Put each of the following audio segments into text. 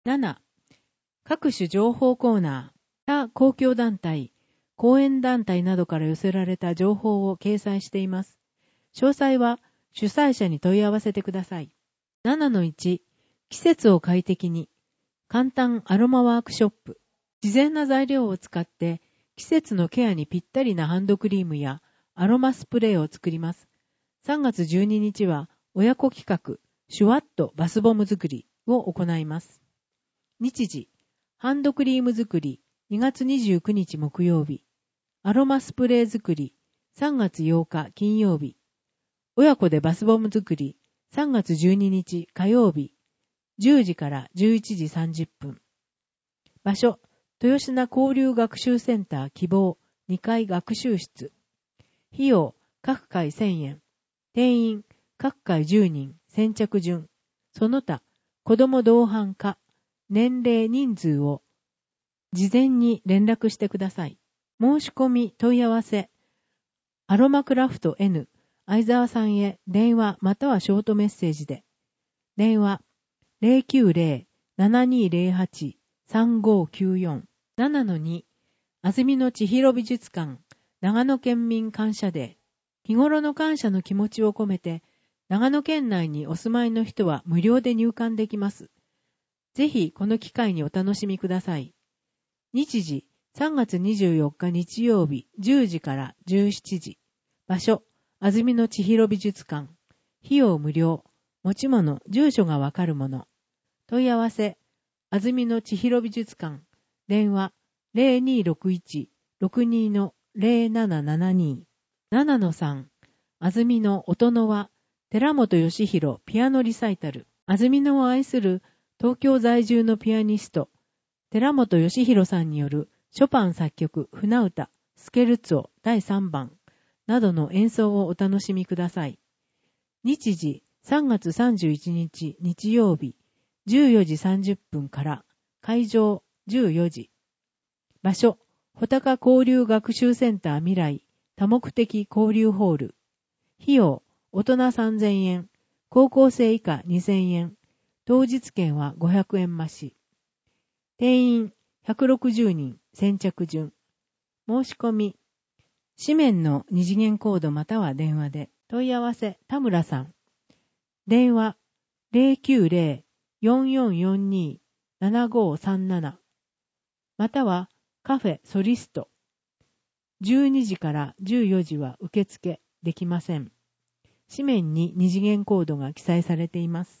7、各種情報コーナー、他公共団体、講演団体などから寄せられた情報を掲載しています。詳細は主催者に問い合わせてください。7-1、季節を快適に、簡単アロマワークショップ。自然な材料を使って季節のケアにぴったりなハンドクリームやアロマスプレーを作ります。3月12日は親子企画、シュワッとバスボム作りを行います。日時、ハンドクリーム作り2月29日木曜日、アロマスプレー作り3月8日金曜日、親子でバスボム作り3月12日火曜日、10時から11時30分。場所、豊品交流学習センター希望2階学習室。費用、各回1000円。定員、各回10人、先着順。その他、子供同伴か、年齢人数を事前に連絡してください。申し込み問い合わせ、アロマクラフト N、相沢さんへ電話またはショートメッセージで。電話、090-7208-3594。7-2、安曇野千尋美術館、長野県民感謝デー。日頃の感謝の気持ちを込めて、長野県内にお住まいの人は無料で入館できます。ぜひこの機会にお楽しみください。日時、3月24日日曜日10時から17時。場所、安曇野千尋美術館。費用無料。持ち物、住所がわかるもの。問い合わせ、安曇野千尋美術館。電話、0261-62-0772。7-3、安曇野音の輪、寺本義弘ピアノリサイタル。安曇野を愛する東京在住のピアニスト、寺本義弘さんによるショパン作曲船歌スケルツォ第3番などの演奏をお楽しみください。日時3月31日日曜日14時30分から会場14時。場所、穂高交流学習センター未来多目的交流ホール。費用、大人3000円、高校生以下2000円、当日券は500円増し。定員160人、先着順。申し込み、紙面の二次元コードまたは電話で。問い合わせ、田村さん。電話、090-4442-7537。または、カフェソリスト。12時から14時は受付できません。紙面に二次元コードが記載されています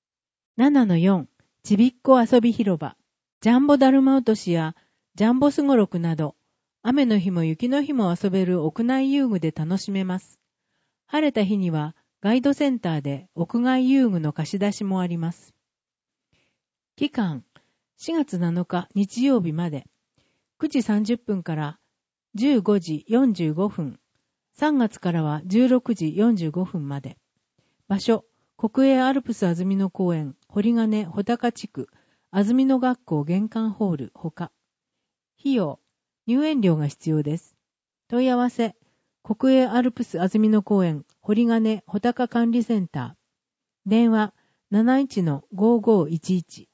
。7-4、ちびっこ遊び広場。ジャンボだるま落としやジャンボすごろくなど、雨の日も雪の日も遊べる屋内遊具で楽しめます。晴れた日にはガイドセンターで屋外遊具の貸し出しもあります。期間、4月7日日曜日まで、9時30分から15時45分、3月からは16時45分まで。場所、国営アルプス安曇野公園、堀金穂高地区、安曇野学校玄関ホールほか。費用、入園料が必要です。問い合わせ、国営アルプス安曇野公園、堀金穂高管理センター。電話、71-5511。